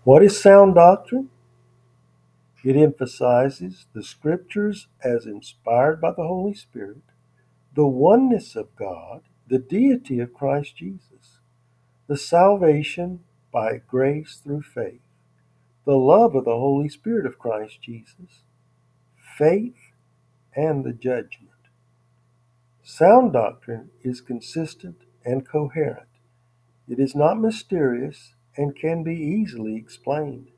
What is sound doctrine? It emphasizes the scriptures as inspired by the Holy Spirit, the oneness of God, the deity of Christ Jesus, the salvation by grace through faith, the love of the Holy Spirit of Christ Jesus, faith, and the judgment. Sound doctrine is consistent and coherent. It is not mysterious and can be easily explained.